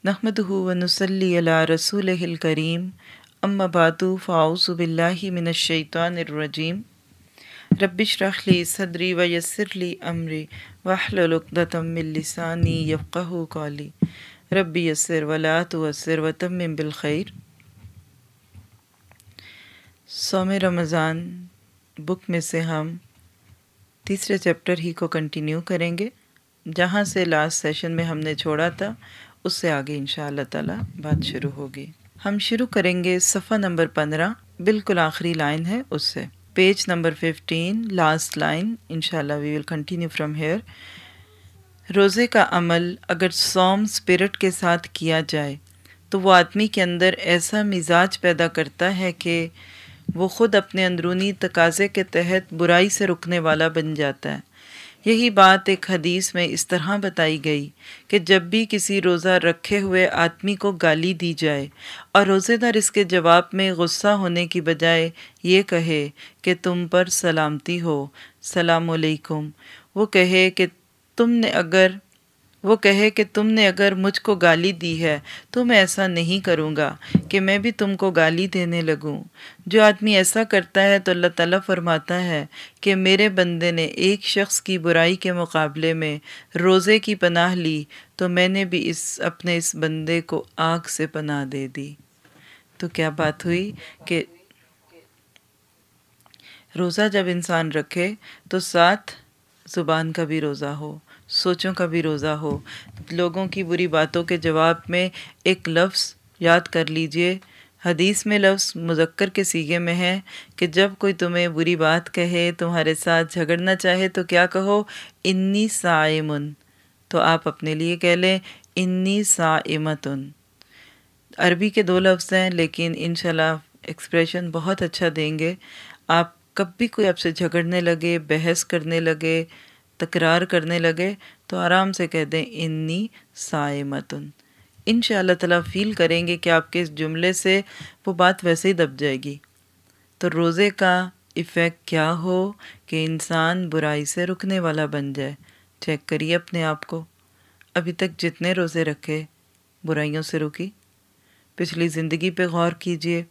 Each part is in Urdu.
نحمدہ ونصلی علی رسولہ الکریم اما بعد فاعوذ باللہ من الشیطان الرجیم رب اشرح لی صدری ویسر لی امری واحلل عقدۃ من لسانی یفقہوا قولی رب یسر ولا تعسر وتمم بالخیر۔ صوم رمضان بک میں سے ہم تیسرے چیپٹر ہی کو کنٹینیو کریں گے، جہاں سے لاسٹ سیشن میں ہم نے چھوڑا تھا اس سے آگے انشاءاللہ تعالی بات شروع ہوگی۔ ہم شروع کریں گے صفحہ نمبر 15، بالکل آخری لائن ہے اس سے، پیج نمبر 15 لاسٹ لائن۔ انشاءاللہ we will continue from here. روزے کا عمل اگر صوم اسپرٹ کے ساتھ کیا جائے تو وہ آدمی کے اندر ایسا مزاج پیدا کرتا ہے کہ وہ خود اپنے اندرونی تقاضے کے تحت برائی سے رکنے والا بن جاتا ہے۔ یہی بات ایک حدیث میں اس طرح بتائی گئی کہ جب بھی کسی روزہ رکھے ہوئے آدمی کو گالی دی جائے اور روزے دار اس کے جواب میں غصہ ہونے کی بجائے یہ کہے کہ تم پر سلامتی ہو، السلام علیکم، وہ کہے کہ تم نے اگر مجھ کو گالی دی ہے تو میں ایسا نہیں کروں گا کہ میں بھی تم کو گالی دینے لگوں۔ جو آدمی ایسا کرتا ہے تو اللہ تعالیٰ فرماتا ہے کہ میرے بندے نے ایک شخص کی برائی کے مقابلے میں روزے کی پناہ لی تو میں نے بھی اپنے اس بندے کو آگ سے پناہ دے دی۔ تو کیا بات ہوئی کہ روزہ جب انسان رکھے تو ساتھ زبان کا بھی روزہ ہو، سوچوں کا بھی روزہ ہو۔ لوگوں کی بری باتوں کے جواب میں ایک لفظ یاد کر لیجئے، حدیث میں لفظ مذکر کے صیغے میں ہے کہ جب کوئی تمہیں بری بات کہے، تمہارے ساتھ جھگڑنا چاہے تو کیا کہو؟ انی صائمن، تو آپ اپنے لیے کہہ لیں انی صائمتن۔ عربی کے 2 لفظ ہیں لیکن انشاءاللہ ایکسپریشن بہت اچھا دیں گے۔ آپ کبھی کوئی آپ سے جھگڑنے لگے، بحث کرنے لگے، تکرار کرنے لگے تو آرام سے کہہ دیں انی صائمتن۔ انشاءاللہ تعالیٰ فیل کریں گے کہ آپ کے اس جملے سے وہ بات ویسے ہی دب جائے گی۔ تو روزے کا ایفیکٹ کیا ہو کہ انسان برائی سے رکنے والا بن جائے۔ چیک کریے اپنے آپ کو، ابھی تک جتنے روزے رکھے برائیوں سے رکی؟ پچھلی زندگی پہ غور کیجئے،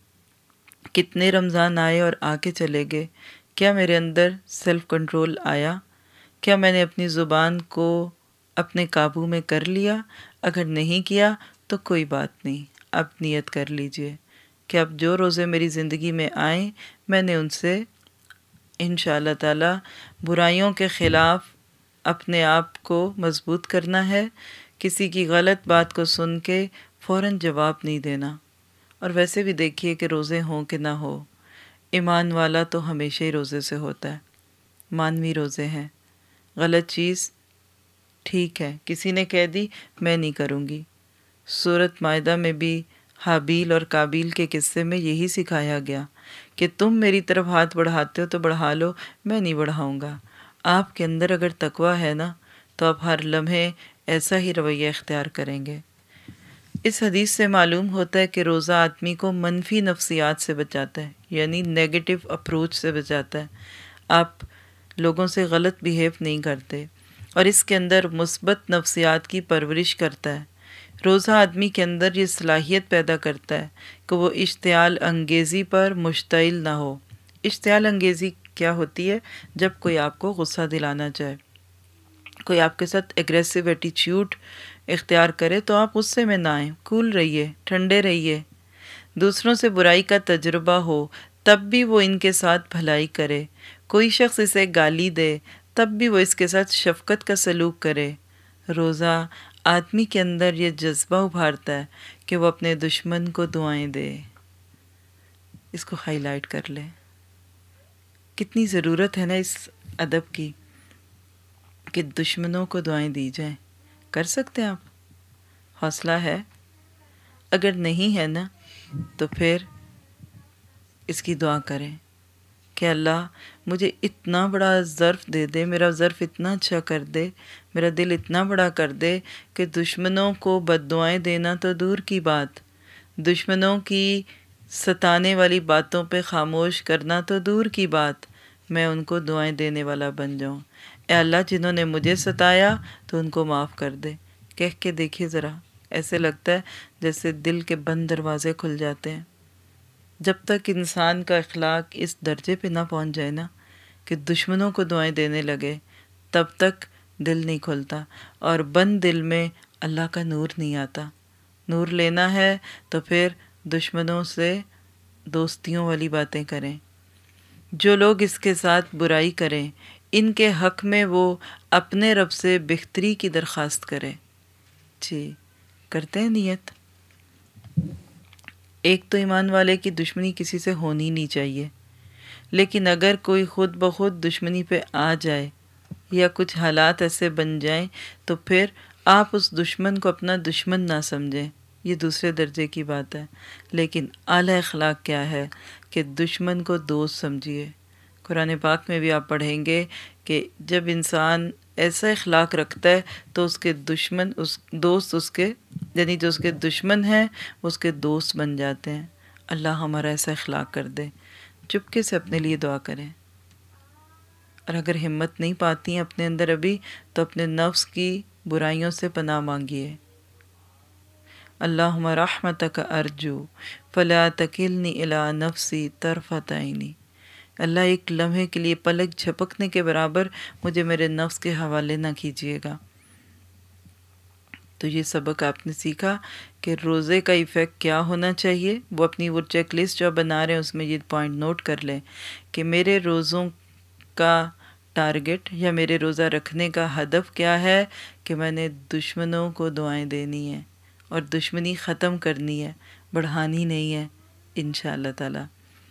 کتنے رمضان آئے اور آ کے چلے گئے؟ کیا میرے اندر سیلف کنٹرول آیا؟ کیا میں نے اپنی زبان کو اپنے قابو میں کر لیا؟ اگر نہیں کیا تو کوئی بات نہیں، اب نیت کر لیجئے کہ اب جو روزے میری زندگی میں آئیں میں نے ان سے انشاءاللہ تعالی برائیوں کے خلاف اپنے آپ کو مضبوط کرنا ہے۔ کسی کی غلط بات کو سن کے فوراً جواب نہیں دینا۔ اور ویسے بھی دیکھیے کہ روزے ہوں کہ نہ ہو، ایمان والا تو ہمیشہ ہی روزے سے ہوتا ہے۔ مانوی روزے ہیں، غلط چیز ٹھیک ہے کسی نے کہہ دی میں نہیں کروں گی۔ سورۃ مائدہ میں بھی حابیل اور قابیل کے قصے میں یہی سکھایا گیا کہ تم میری طرف ہاتھ بڑھاتے ہو تو بڑھا لو، میں نہیں بڑھاؤں گا۔ آپ کے اندر اگر تقویٰ ہے نا تو آپ ہر لمحے ایسا ہی رویہ اختیار کریں گے۔ اس حدیث سے معلوم ہوتا ہے کہ روزہ آدمی کو منفی نفسیات سے بچاتا ہے، یعنی نیگیٹو اپروچ سے بچاتا ہے۔ آپ لوگوں سے غلط بیہیو نہیں کرتے اور اس کے اندر مثبت نفسیات کی پرورش کرتا ہے۔ روزہ آدمی کے اندر یہ صلاحیت پیدا کرتا ہے کہ وہ اشتعال انگیزی پر مشتعل نہ ہو۔ اشتعال انگیزی کیا ہوتی ہے؟ جب کوئی آپ کو غصہ دلانا چاہے، کوئی آپ کے ساتھ ایگریسو ایٹیچیوڈ اختیار کرے تو آپ غصے میں نہ آئیں، کول رہیے، ٹھنڈے رہیے۔ دوسروں سے برائی کا تجربہ ہو تب بھی وہ ان کے ساتھ بھلائی کرے۔ کوئی شخص اسے گالی دے تب بھی وہ اس کے ساتھ شفقت کا سلوک کرے۔ روزہ آدمی کے اندر یہ جذبہ ابھارتا ہے کہ وہ اپنے دشمن کو دعائیں دے۔ اس کو ہائی لائٹ کر لیں، کتنی ضرورت ہے نا اس ادب کی کہ دشمنوں کو دعائیں دی جائیں۔ کر سکتے ہیں آپ؟ حوصلہ ہے؟ اگر نہیں ہے نا تو پھر اس کی دعا کریں کہ اللہ مجھے اتنا بڑا ظرف دے دے، میرا ظرف اتنا اچھا کر دے، میرا دل اتنا بڑا کر دے کہ دشمنوں کو بد دعائیں دینا تو دور کی بات، دشمنوں کی ستانے والی باتوں پہ خاموش کرنا تو دور کی بات، میں ان کو دعائیں دینے والا بن جاؤں۔ اے اللہ جنہوں نے مجھے ستایا تو ان کو معاف کر دے۔ کہہ کے دیکھیے ذرا، ایسے لگتا ہے جیسے دل کے بند دروازے کھل جاتے ہیں۔ جب تک انسان کا اخلاق اس درجے پہ نہ پہنچ جائے نا کہ دشمنوں کو دعائیں دینے لگے، تب تک دل نہیں کھلتا، اور بند دل میں اللہ کا نور نہیں آتا۔ نور لینا ہے تو پھر دشمنوں سے دوستیوں والی باتیں کریں۔ جو لوگ اس کے ساتھ برائی کریں، ان کے حق میں وہ اپنے رب سے بہتری کی درخواست کرے۔ جی کرتے ہیں نیت۔ ایک تو ایمان والے کی دشمنی کسی سے ہونی نہیں چاہیے، لیکن اگر کوئی خود بخود دشمنی پہ آ جائے یا کچھ حالات ایسے بن جائیں تو پھر آپ اس دشمن کو اپنا دشمن نہ سمجھیں، یہ دوسرے درجے کی بات ہے۔ لیکن اعلیٰ اخلاق کیا ہے کہ دشمن کو دوست سمجھیے۔ قرآن پاک میں بھی آپ پڑھیں گے کہ جب انسان ایسا اخلاق رکھتا ہے تو اس کے دشمن دوست اس کے یعنی جو اس کے دشمن ہیں وہ اس کے دوست بن جاتے ہیں۔ اللہ ہمارا ایسا اخلاق کر دے۔ چپکے سے اپنے لیے دعا کریں، اور اگر ہمت نہیں پاتی ہیں اپنے اندر ابھی تو اپنے نفس کی برائیوں سے پناہ مانگیے۔ اللہم رحمتک ارجو فلا تکلنی الی نفسی طرفۃ عینی۔ اللہ ایک لمحے کے لیے پلک جھپکنے کے برابر مجھے میرے نفس کے حوالے نہ کیجیے گا۔ تو یہ سبق آپ نے سیکھا کہ روزے کا ایفیکٹ کیا ہونا چاہیے۔ وہ اپنی وہ چیک لسٹ جو بنا رہے ہیں اس میں یہ پوائنٹ نوٹ کر لیں کہ میرے روزوں کا ٹارگٹ یا میرے روزہ رکھنے کا ہدف کیا ہے، کہ میں نے دشمنوں کو دعائیں دینی ہیں اور دشمنی ختم کرنی ہے، بڑھانی نہیں ہے انشاءاللہ تعالی۔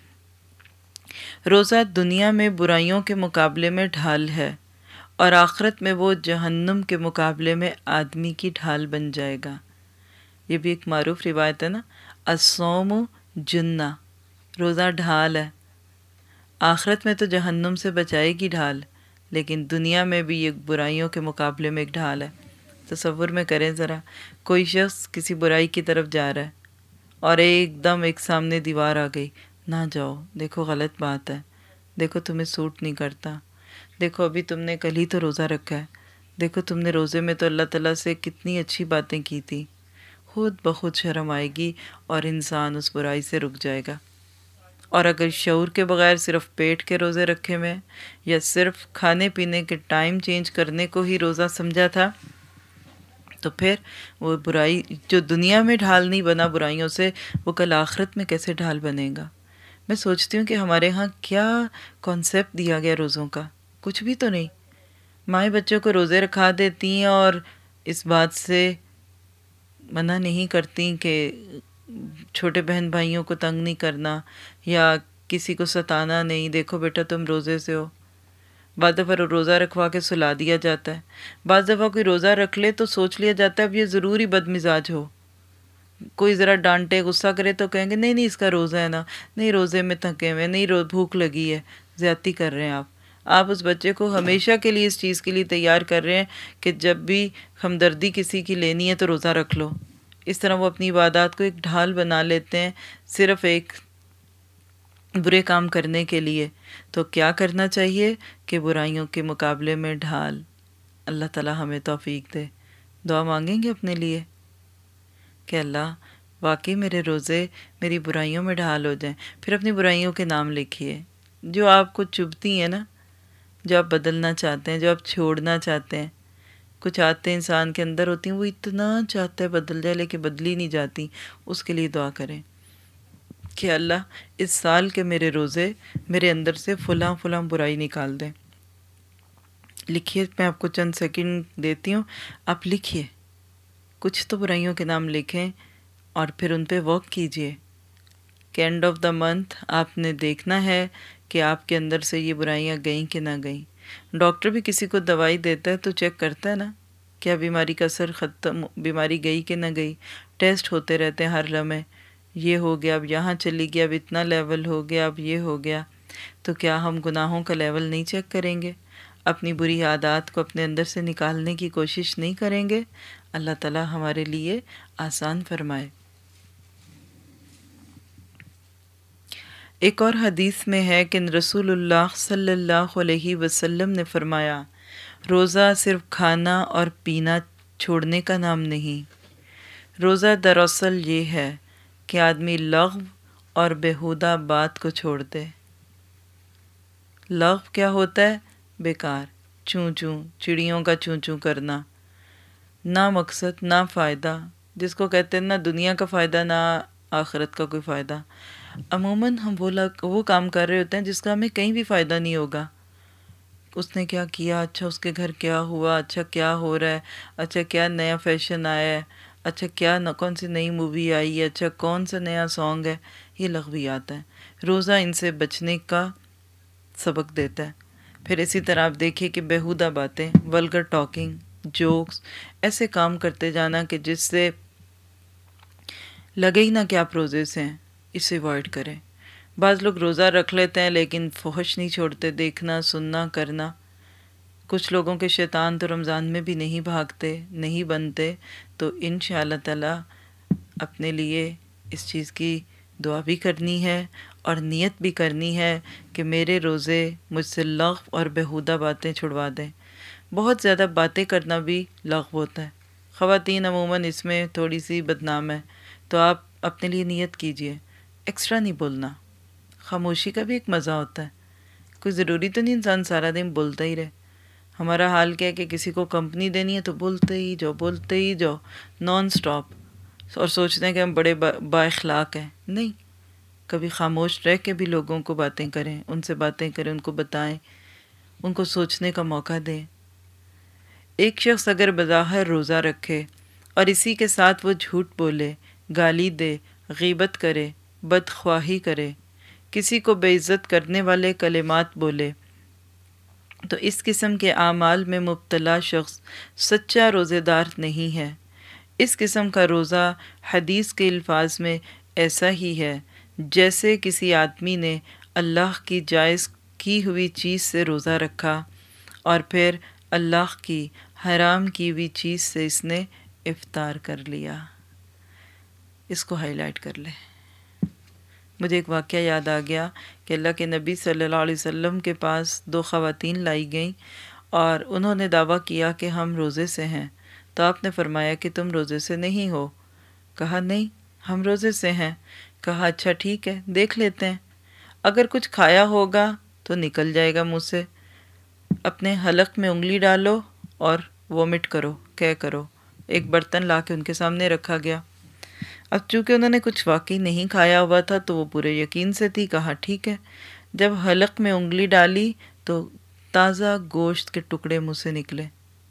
روزہ دنیا میں برائیوں کے مقابلے میں ڈھال ہے، اور آخرت میں وہ جہنم کے مقابلے میں آدمی کی ڈھال بن جائے گا۔ یہ بھی ایک معروف روایت ہے نا، الصوم جنہ، روزہ ڈھال ہے۔ آخرت میں تو جہنم سے بچائے گی ڈھال، لیکن دنیا میں بھی یہ برائیوں کے مقابلے میں ایک ڈھال ہے۔ تصور میں کریں ذرا، کوئی شخص کسی برائی کی طرف جا رہا ہے اور ایک دم ایک سامنے دیوار آ گئی، نہ جاؤ، دیکھو غلط بات ہے، دیکھو تمہیں سوٹ نہیں کرتا، دیکھو ابھی تم نے کل ہی تو روزہ رکھا ہے، دیکھو تم نے روزے میں تو اللہ تعالیٰ سے کتنی اچھی باتیں کی تھی۔ خود بخود شرم آئے گی اور انسان اس برائی سے رک جائے گا۔ اور اگر شعور کے بغیر صرف پیٹ کے روزے رکھے میں یا صرف کھانے پینے کے ٹائم چینج کرنے کو ہی روزہ سمجھا تھا تو پھر وہ برائی جو دنیا میں ڈھال نہیں بنا برائیوں سے، وہ کل آخرت میں کیسے ڈھال بنے گا۔ میں سوچتی ہوں کہ ہمارے ہاں کیا کانسیپٹ دیا گیا روزوں کا، کچھ بھی تو نہیں۔ مائیں بچوں کو روزے رکھا دیتی ہیں اور اس بات سے منع نہیں کرتی کہ چھوٹے بہن بھائیوں کو تنگ نہیں کرنا یا کسی کو ستانا نہیں، دیکھو بیٹا تم روزے سے ہو۔ بعض دفعہ روزہ رکھوا کے سلا دیا جاتا ہے، بعض دفعہ کوئی روزہ رکھ لے تو سوچ لیا جاتا ہے اب یہ ضروری بد مزاج ہو، کوئی ذرا ڈانٹے غصہ کرے تو کہیں گے نہیں نہیں اس کا روزہ ہے نا، نہیں روزے میں تھکے ہوئے، نہیں بھوک لگی ہے۔ زیادتی کر رہے ہیں آپ اس بچے کو ہمیشہ کے لیے اس چیز کے لیے تیار کر رہے ہیں کہ جب بھی ہمدردی کسی کی لینی ہے تو روزہ رکھ لو۔ اس طرح وہ اپنی عبادات کو ایک ڈھال بنا لیتے ہیں صرف ایک برے کام کرنے کے لیے۔ تو کیا کرنا چاہیے کہ برائیوں کے مقابلے میں ڈھال۔ اللہ تعالی ہمیں توفیق دے۔ دعا مانگیں گے اپنے لیے کہ اللہ واقعی میرے روزے میری برائیوں میں ڈھال ہو جائیں۔ پھر اپنی برائیوں کے نام لکھیے جو آپ کو چبھتی ہیں نا، جو آپ بدلنا چاہتے ہیں، جو آپ چھوڑنا چاہتے ہیں۔ کچھ عادتیں انسان کے اندر ہوتی ہیں وہ اتنا چاہتا ہے بدل جائے لیکن بدلی نہیں جاتی، اس کے لیے دعا کریں کہ اللہ اس سال کے میرے روزے میرے اندر سے فلاں فلاں برائی نکال دیں۔ لکھیے، میں آپ کو چند سیکنڈ دیتی ہوں، آپ لکھیے، کچھ تو برائیوں کے نام لکھیں اور پھر ان پہ ورک کیجئے کہ اینڈ آف دا منتھ آپ نے دیکھنا ہے کہ آپ کے اندر سے یہ برائیاں گئیں کہ نہ گئیں۔ ڈاکٹر بھی کسی کو دوائی دیتا ہے تو چیک کرتا ہے نا کیا بیماری کا اثر ختم، بیماری گئی کہ نہ گئی۔ ٹیسٹ ہوتے رہتے ہیں ہر لمحے، یہ ہو گیا، اب یہاں چلی گیا، اب اتنا لیول ہو گیا، اب یہ ہو گیا۔ تو کیا ہم گناہوں کا لیول نہیں چیک کریں گے؟ اپنی بری عادات کو اپنے اندر سے نکالنے کی کوشش نہیں کریں گے؟ اللہ تعالی ہمارے لیے آسان فرمائے۔ ایک اور حدیث میں ہے کہ رسول اللہ صلی اللہ علیہ وسلم نے فرمایا، روزہ صرف کھانا اور پینا چھوڑنے کا نام نہیں، روزہ دراصل یہ ہے کہ آدمی لغو اور بیہودہ بات کو چھوڑ دے۔ لغو کیا ہوتا ہے؟ بیکار، چوں چوں، چڑیوں کا چوں چوں کرنا، نہ مقصد نہ فائدہ، جس کو کہتے ہیں نہ دنیا کا فائدہ نہ آخرت کا کوئی فائدہ۔ عموماً ہم وہ کام کر رہے ہوتے ہیں جس کا ہمیں کہیں بھی فائدہ نہیں ہوگا۔ اس نے کیا کیا، اچھا اس کے گھر کیا ہوا، اچھا کیا ہو رہا ہے، اچھا کیا نیا فیشن آیا ہے، اچھا کیا کون سی نئی مووی آئی ہے، اچھا کون سا نیا سانگ ہے۔ یہ لغویات ہیں۔ روزہ ان سے بچنے کا سبق دیتا ہے۔ پھر اسی طرح آپ دیکھیے کہ بیہودہ باتیں، ولگر ٹاکنگ، جوکس، ایسے کام کرتے جانا کہ جس سے لگے ہی نہ کہ آپ روزے سے ہیں، اسے اوائڈ کریں۔ بعض لوگ روزہ رکھ لیتے ہیں لیکن فحش نہیں چھوڑتے، دیکھنا سننا کرنا۔ کچھ لوگوں کے شیطان تو رمضان میں بھی نہیں بھاگتے، نہیں بنتے، تو انشاءاللہ تعالی اپنے لیے اس چیز کی دعا بھی کرنی ہے اور نیت بھی کرنی ہے کہ میرے روزے مجھ سے لغو اور بیہودہ باتیں چھڑوا دیں۔ بہت زیادہ باتیں کرنا بھی لغو ہوتا ہے۔ خواتین عموماً اس میں تھوڑی سی بدنام ہے، تو آپ اپنے لیے نیت کیجئے، ایکسٹرا نہیں بولنا۔ خاموشی کا بھی ایک مزہ ہوتا ہے، کوئی ضروری تو نہیں انسان سارا دن بولتا ہی رہے۔ ہمارا حال کیا ہے کہ کسی کو کمپنی دینی ہے تو بولتے ہی جاؤ نان سٹاپ، اور سوچتے ہیں کہ ہم بڑے با اخلاق ہیں۔ نہیں، کبھی خاموش رہ کے بھی لوگوں کو باتیں کریں، ان سے باتیں کریں، ان کو بتائیں، ان کو سوچنے کا موقع دیں۔ ایک شخص اگر بظاہر روزہ رکھے اور اسی کے ساتھ وہ جھوٹ بولے، گالی دے، غیبت کرے، بدخواہی کرے، کسی کو بے عزت کرنے والے کلمات بولے، تو اس قسم کے اعمال میں مبتلا شخص سچا روزے دار نہیں ہے۔ اس قسم کا روزہ حدیث کے الفاظ میں ایسا ہی ہے جیسے کسی آدمی نے اللہ کی جائز کی ہوئی چیز سے روزہ رکھا اور پھر اللہ کی حرام کی ہوئی چیز سے اس نے افطار کر لیا۔ اس کو ہائی لائٹ کر لیں۔ مجھے ایک واقعہ یاد آ گیا کہ اللہ کے نبی صلی اللہ علیہ وسلم کے پاس 2 خواتین لائی گئیں اور انہوں نے دعویٰ کیا کہ ہم روزے سے ہیں، تو آپ نے فرمایا کہ تم روزے سے نہیں ہو؟ کہا نہیں، ہم روزے سے ہیں۔ کہا اچھا ٹھیک ہے، دیکھ لیتے ہیں، اگر کچھ کھایا ہوگا تو نکل جائے گا منہ سے، اپنے حلق میں انگلی ڈالو اور وومٹ کرو، کرو۔ ایک برتن لا کے ان کے سامنے رکھا گیا۔ اب چونکہ انہوں نے کچھ واقعی نہیں کھایا ہوا تھا تو وہ پورے یقین سے تھی، کہا ٹھیک ہے۔ جب حلق میں انگلی ڈالی تو تازہ گوشت کے ٹکڑے منہ سے نکلے۔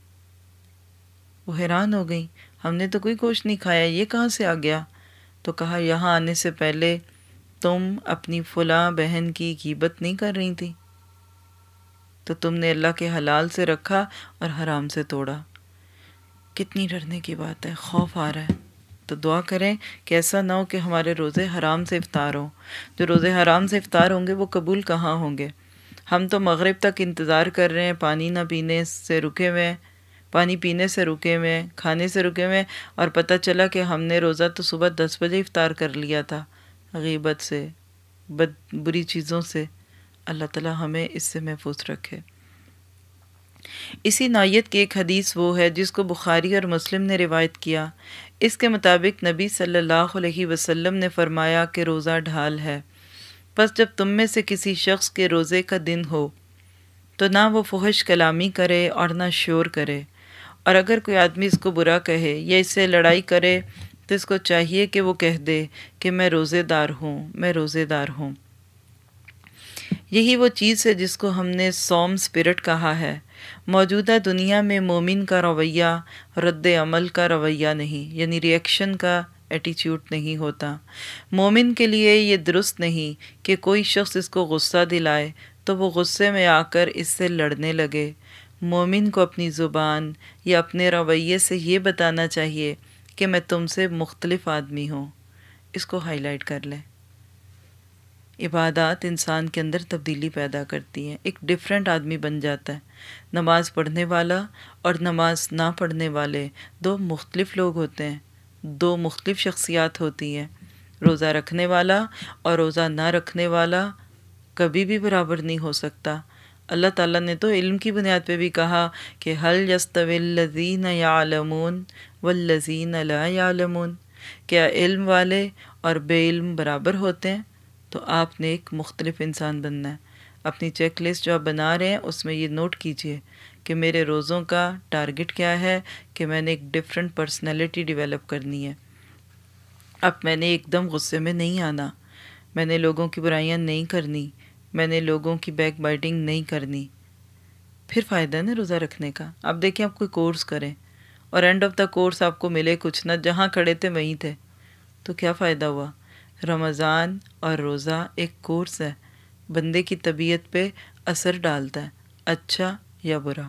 وہ حیران ہو گئیں، ہم نے تو کوئی گوشت نہیں کھایا، یہ کہاں سے آ گیا؟ تو کہا یہاں آنے سے پہلے تم اپنی فلاں بہن کی غیبت نہیں کر رہی تھی، تو تم نے اللہ کے حلال سے رکھا اور حرام سے توڑا۔ کتنی ڈرنے کی بات ہے، خوف آ رہا ہے۔ تو دعا کریں کہ ایسا نہ ہو کہ ہمارے روزے حرام سے افطار ہوں۔ جو روزے حرام سے افطار ہوں گے وہ قبول کہاں ہوں گے؟ ہم تو مغرب تک انتظار کر رہے ہیں، پانی نہ پینے سے رکے ہوئے ہیں، پانی پینے سے رکے ہوئے ہیں، کھانے سے رکے ہوئے ہیں، اور پتہ چلا کہ ہم نے روزہ تو صبح 10 بجے افطار کر لیا تھا۔ غیبت سے، بری چیزوں سے اللہ تعالی ہمیں اس سے محفوظ رکھے۔ اسی نوعیت کی ایک حدیث وہ ہے جس کو بخاری اور مسلم نے روایت کیا۔ اس کے مطابق نبی صلی اللہ علیہ وسلم نے فرمایا کہ روزہ ڈھال ہے، پس جب تم میں سے کسی شخص کے روزے کا دن ہو تو نہ وہ فحش کلامی کرے اور نہ شور کرے، اور اگر کوئی آدمی اس کو برا کہے یا اس سے لڑائی کرے تو اس کو چاہیے کہ وہ کہہ دے کہ میں روزے دار ہوں، میں روزے دار ہوں۔ یہی وہ چیز ہے جس کو ہم نے صوم سپرٹ کہا ہے۔ موجودہ دنیا میں مومن کا رویہ رد عمل کا رویہ نہیں، یعنی ری ایکشن کا ایٹیچیوڈ نہیں ہوتا۔ مومن کے لیے یہ درست نہیں کہ کوئی شخص اس کو غصہ دلائے تو وہ غصے میں آ کر اس سے لڑنے لگے۔ مومن کو اپنی زبان یا اپنے رویے سے یہ بتانا چاہیے کہ میں تم سے مختلف آدمی ہوں۔ اس کو ہائی لائٹ کر لیں۔ عبادات انسان کے اندر تبدیلی پیدا کرتی ہیں، ایک ڈیفرنٹ آدمی بن جاتا ہے۔ نماز پڑھنے والا اور نماز نہ پڑھنے والے 2 مختلف لوگ ہوتے ہیں، 2 مختلف شخصیات ہوتی ہیں۔ روزہ رکھنے والا اور روزہ نہ رکھنے والا کبھی بھی برابر نہیں ہو سکتا۔ اللہ تعالیٰ نے تو علم کی بنیاد پہ بھی کہا کہ هل يستوي الذين يعلمون والذين لا يعلمون، کیا علم والے اور بے علم برابر ہوتے ہیں؟ تو آپ نے ایک مختلف انسان بننا ہے۔ اپنی چیک لسٹ جو آپ بنا رہے ہیں اس میں یہ نوٹ کیجئے کہ میرے روزوں کا ٹارگٹ کیا ہے، کہ میں نے ایک ڈیفرنٹ پرسنالٹی ڈیولپ کرنی ہے۔ اب میں نے ایک دم غصے میں نہیں آنا، میں نے لوگوں کی برائیاں نہیں کرنی، میں نے لوگوں کی بیک بائٹنگ نہیں کرنی۔ پھر فائدہ ہے نا روزہ رکھنے کا۔ آپ دیکھیں آپ کوئی کورس کریں اور اینڈ آف دا کورس آپ کو ملے کچھ نہ، جہاں کھڑے تھے وہیں تھے، تو کیا فائدہ ہوا؟ رمضان اور روزہ ایک کورس ہے، بندے کی طبیعت پہ اثر ڈالتا ہے، اچھا یا برا۔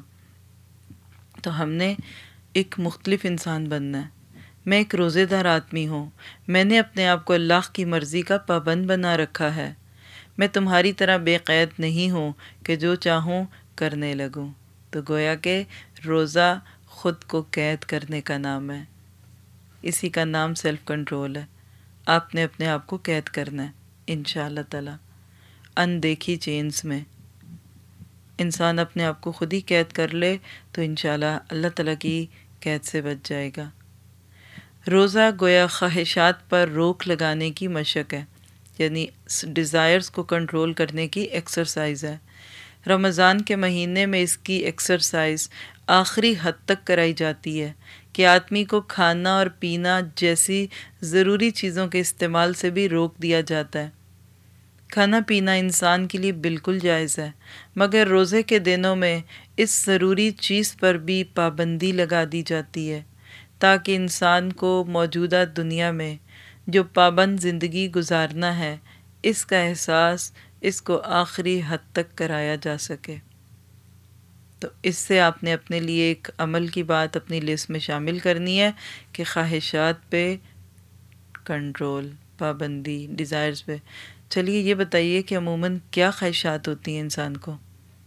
تو ہم نے ایک مختلف انسان بننا ہے۔ میں ایک روزے دار آدمی ہوں، میں نے اپنے آپ کو اللہ کی مرضی کا پابند بنا رکھا ہے۔ میں تمہاری طرح بے قید نہیں ہوں کہ جو چاہوں کرنے لگوں۔ تو گویا کہ روزہ خود کو قید کرنے کا نام ہے، اسی کا نام سیلف کنٹرول ہے۔ آپ نے اپنے آپ کو قید کرنا ہے انشاءاللہ تعالی۔ اندیکھی چینز میں انسان اپنے آپ کو خود ہی قید کر لے تو انشاءاللہ اللہ تعالیٰ کی قید سے بچ جائے گا۔ روزہ گویا خواہشات پر روک لگانے کی مشق ہے، یعنی ڈیزائرز کو کنٹرول کرنے کی ایکسرسائز ہے۔ رمضان کے مہینے میں اس کی ایکسرسائز آخری حد تک کرائی جاتی ہے کہ آدمی کو کھانا اور پینا جیسی ضروری چیزوں کے استعمال سے بھی روک دیا جاتا ہے۔ کھانا پینا انسان کے لیے بالکل جائز ہے، مگر روزے کے دنوں میں اس ضروری چیز پر بھی پابندی لگا دی جاتی ہے تاکہ انسان کو موجودہ دنیا میں جو پابند زندگی گزارنا ہے اس کا احساس اس کو آخری حد تک کرایا جا سکے۔ تو اس سے آپ نے اپنے لیے ایک عمل کی بات اپنی لسٹ میں شامل کرنی ہے کہ خواہشات پہ کنٹرول، پابندی، ڈیزائرز پہ۔ چلیے یہ بتائیے کہ عموماً کیا خواہشات ہوتی ہیں انسان کو؟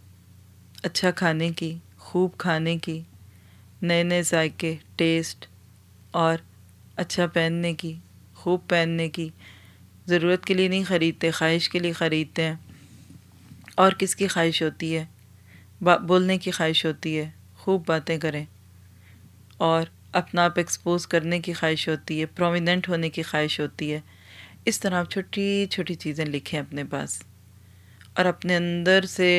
اچھا کھانے کی، خوب کھانے کی، نئے نئے ذائقے، ٹیسٹ، اور اچھا پہننے کی، خوب پہننے کی۔ ضرورت کے لیے نہیں خریدتے، خواہش کے لیے خریدتے ہیں۔ اور کس کی خواہش ہوتی ہے؟ بولنے کی خواہش ہوتی ہے، خوب باتیں کریں، اور اپنا آپ ایکسپوز کرنے کی خواہش ہوتی ہے، پرومیننٹ ہونے کی خواہش ہوتی ہے۔ اس طرح آپ چھوٹی چھوٹی چیزیں لکھیں اپنے پاس اور اپنے اندر سے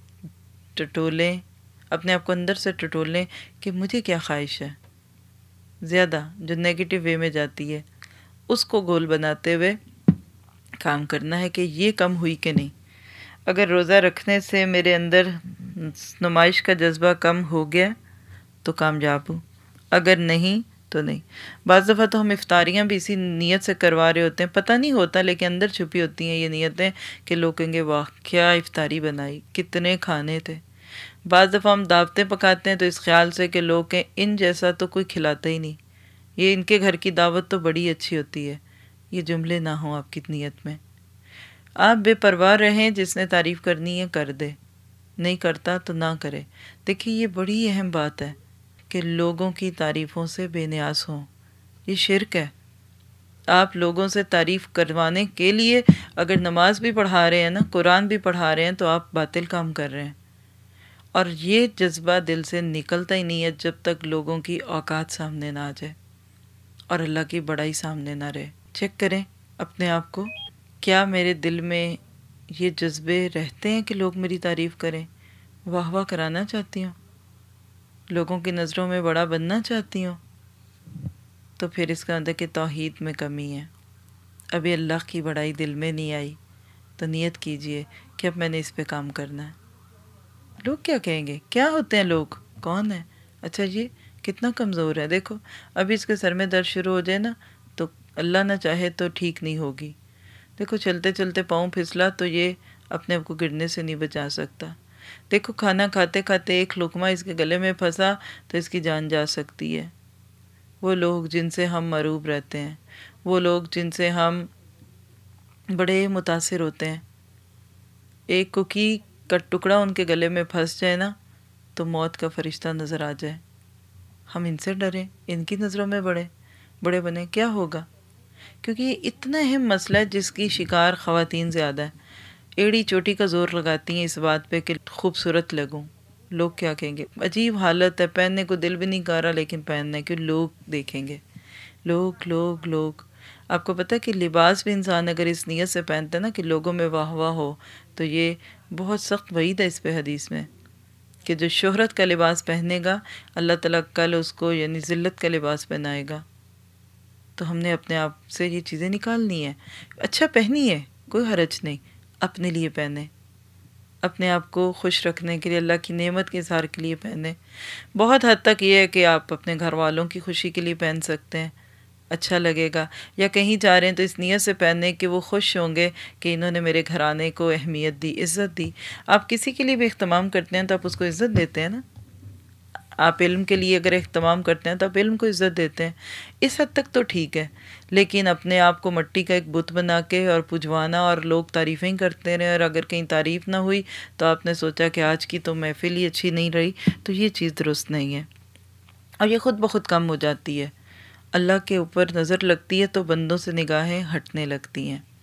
ٹٹولیں، اپنے آپ کو اندر سے ٹٹولیں کہ مجھے کیا خواہش ہے زیادہ جو نیگیٹو وے میں جاتی ہے، اس کو گول بناتے ہوئے کام کرنا ہے کہ یہ کم ہوئی کہ نہیں۔ اگر روزہ رکھنے سے میرے اندر نمائش کا جذبہ کم ہو گیا تو کامیاب ہوں، اگر نہیں تو نہیں۔ بعض دفعہ تو ہم افطاریاں بھی اسی نیت سے کروا رہے ہوتے ہیں، پتہ نہیں ہوتا لیکن اندر چھپی ہوتی ہیں یہ نیتیں کہ لوگ کہیں گے واہ کیا افطاری بنائی، کتنے کھانے تھے۔ بعض دفعہ ہم دعوتیں پکاتے ہیں تو اس خیال سے کہ لوگ کہیں ان جیسا تو کوئی کھلاتا ہی نہیں، یہ ان کے گھر کی دعوت تو بڑی اچھی ہوتی ہے۔ یہ جملے نہ ہوں آپ کی نیت میں۔ آپ بے پرواہ رہیں، جس نے تعریف کرنی ہے کر دے، نہیں کرتا تو نہ کرے۔ دیکھیے یہ بڑی اہم بات ہے کہ لوگوں کی تعریفوں سے بے نیاز ہوں، یہ شرک ہے۔ آپ لوگوں سے تعریف کروانے کے لیے اگر نماز بھی پڑھا رہے ہیں نا، قرآن بھی پڑھا رہے ہیں، تو آپ باطل کام کر رہے ہیں۔ اور یہ جذبہ دل سے نکلتا ہی نہیں ہے جب تک لوگوں کی اوقات سامنے نہ آ جائے اور اللہ کی بڑائی سامنے نہ رہے۔ چیک کریں اپنے آپ کو، کیا میرے دل میں یہ جذبے رہتے ہیں کہ لوگ میری تعریف کریں، واہ واہ کرانا چاہتی ہوں، لوگوں کی نظروں میں بڑا بننا چاہتی ہوں؟ تو پھر اس کا مطلب کہ توحید میں کمی ہے، ابھی اللہ کی بڑائی دل میں نہیں آئی۔ تو نیت کیجئے کہ اب میں نے اس پہ کام کرنا ہے۔ لوگ کیا کہیں گے؟ کیا ہوتے ہیں لوگ؟ کون ہے؟ اچھا یہ کتنا کمزور ہے، دیکھو ابھی اس کے سر میں درد شروع ہو جائے نا تو اللہ نہ چاہے تو ٹھیک نہیں ہوگی۔ دیکھو چلتے چلتے پاؤں پھسلا تو یہ اپنے آپ کو گرنے سے نہیں بچا سکتا۔ دیکھو کھانا کھاتے کھاتے ایک لقمہ اس کے گلے میں پھنسا تو اس کی جان جا سکتی ہے۔ وہ لوگ جن سے ہم مروب رہتے ہیں، وہ لوگ جن سے ہم بڑے متاثر ہوتے ہیں، ایک کوکی کا ٹکڑا ان کے گلے میں پھنس جائے نا تو موت کا فرشتہ نظر آ جائے، ہم ان سے ڈریں، ان کی نظروں میں بڑے بنیں، کیا ہوگا؟ کیونکہ یہ اتنا اہم مسئلہ ہے جس کی شکار خواتین زیادہ ہے۔ ایڑی چوٹی کا زور لگاتی ہیں اس بات پہ کہ خوبصورت لگوں، لوگ کیا کہیں گے۔ عجیب حالت ہے، پہننے کو دل بھی نہیں کر رہا لیکن پہننا ہے کہ لوگ دیکھیں گے۔ لوگ لوگ لوگ آپ کو پتہ ہے کہ لباس بھی انسان اگر اس نیت سے پہنتا ہے نا کہ لوگوں میں واہ واہ ہو، تو یہ بہت سخت وعید ہے اس پہ حدیث میں کہ جو شہرت کا لباس پہنے گا اللہ تعالیٰ کل اس کو یعنی ذلت کا لباس پہنائے گا۔ تو ہم نے اپنے آپ سے یہ چیزیں نکالنی ہیں۔ اچھا پہنیے، کوئی حرج نہیں، اپنے لیے پہنے، اپنے آپ کو خوش رکھنے کے لیے، اللہ کی نعمت کے اظہار کے لیے پہنے۔ بہت حد تک یہ ہے کہ آپ اپنے گھر والوں کی خوشی کے لیے پہن سکتے ہیں، اچھا لگے گا، یا کہیں جا رہے ہیں تو اس نیت سے پہننے کہ وہ خوش ہوں گے کہ انہوں نے میرے گھرانے کو اہمیت دی، عزت دی۔ آپ کسی کے لیے بھی اہتمام کرتے ہیں تو آپ اس کو عزت دیتے ہیں نا۔ آپ علم کے لیے اگر اہتمام کرتے ہیں تو آپ علم کو عزت دیتے ہیں، اس حد تک تو ٹھیک ہے۔ لیکن اپنے آپ کو مٹی کا ایک بت بنا کے اور پجوانا اور لوگ تعریفیں ہی کرتے رہے، اور اگر کہیں تعریف نہ ہوئی تو آپ نے سوچا کہ آج کی تو محفل ہی اچھی نہیں رہی، تو یہ چیز درست نہیں ہے، اور یہ خود بخود کم ہو جاتی ہے۔ اللہ کے اوپر نظر لگتی ہے تو بندوں سے نگاہیں ہٹنے لگتی ہیں۔